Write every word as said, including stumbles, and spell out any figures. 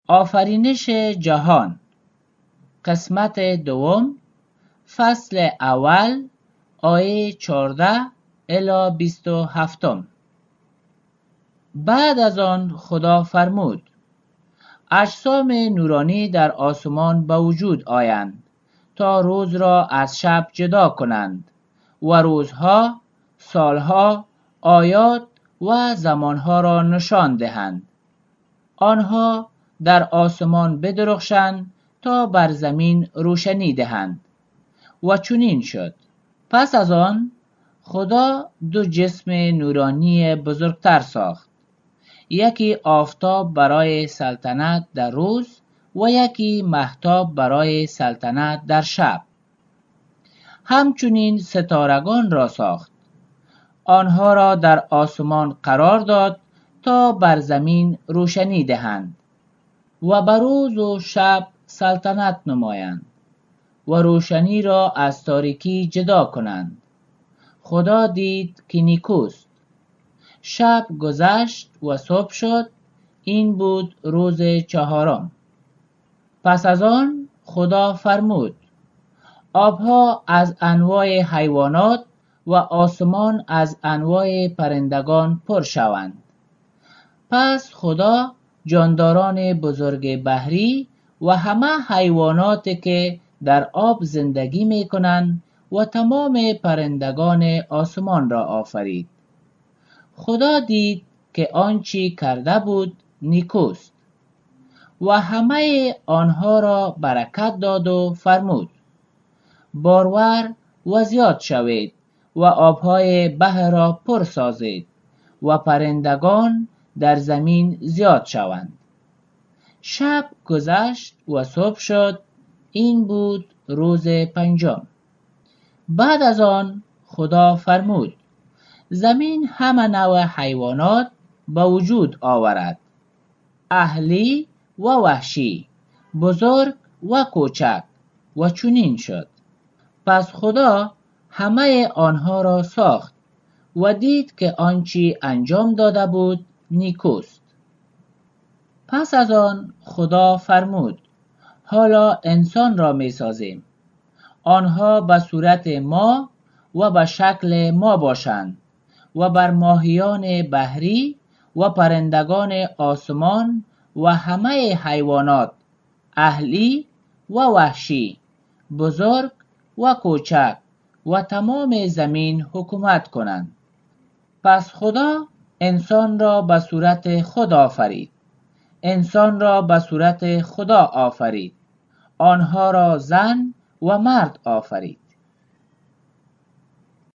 آفرینش جهان، قسمت دوم، فصل اول، آیه چهارده الی بیست و هفتم. بعد از آن خدا فرمود: اجسام نورانی در آسمان به وجود آیند تا روز را از شب جدا کنند و روزها، سالها، آیات و زمانها را نشان دهند. آنها در آسمان بدرخشند تا بر زمین روشنی دهند. و چنین شد. پس از آن خدا دو جسم نورانی بزرگتر ساخت، یکی آفتاب برای سلطنت در روز و یکی مهتاب برای سلطنت در شب. همچنین ستارگان را ساخت. آنها را در آسمان قرار داد تا بر زمین روشنی دهند و بر روز و شب سلطنت نمایند و روشنی را از تاریکی جدا کنند. خدا دید که نیکوست. شب گذشت و صبح شد. این بود روز چهارم. پس از آن خدا فرمود: آبها از انواع حیوانات و آسمان از انواع پرندگان پر شوند. پس خدا جانداران بزرگ بحری و همه حیواناتی که در آب زندگی می کنند و تمام پرندگان آسمان را آفرید. خدا دید که آنچه کرده بود نیکوست و همه آنها را برکت داد و فرمود: بارور و زیاد شوید و آبهای بحر را پر سازید و پرندگان در زمین زیاد شوند. شب گذشت و صبح شد. این بود روز پنجم. بعد از آن خدا فرمود: زمین همه نوع حیوانات به وجود آورد، اهلی و وحشی، بزرگ و کوچک. و چنین شد. پس خدا همه آنها را ساخت و دید که آنچه انجام داده بود نیکوست. پس از آن خدا فرمود: حالا انسان را می سازیم، آنها به صورت ما و به شکل ما باشند و بر ماهیان بحری و پرندگان آسمان و همه حیوانات، اهلی و وحشی، بزرگ و کوچک و تمام زمین حکومت کنند. پس خدا انسان را به صورت خود آفرید. انسان را به صورت خدا آفرید. آنها را زن و مرد آفرید.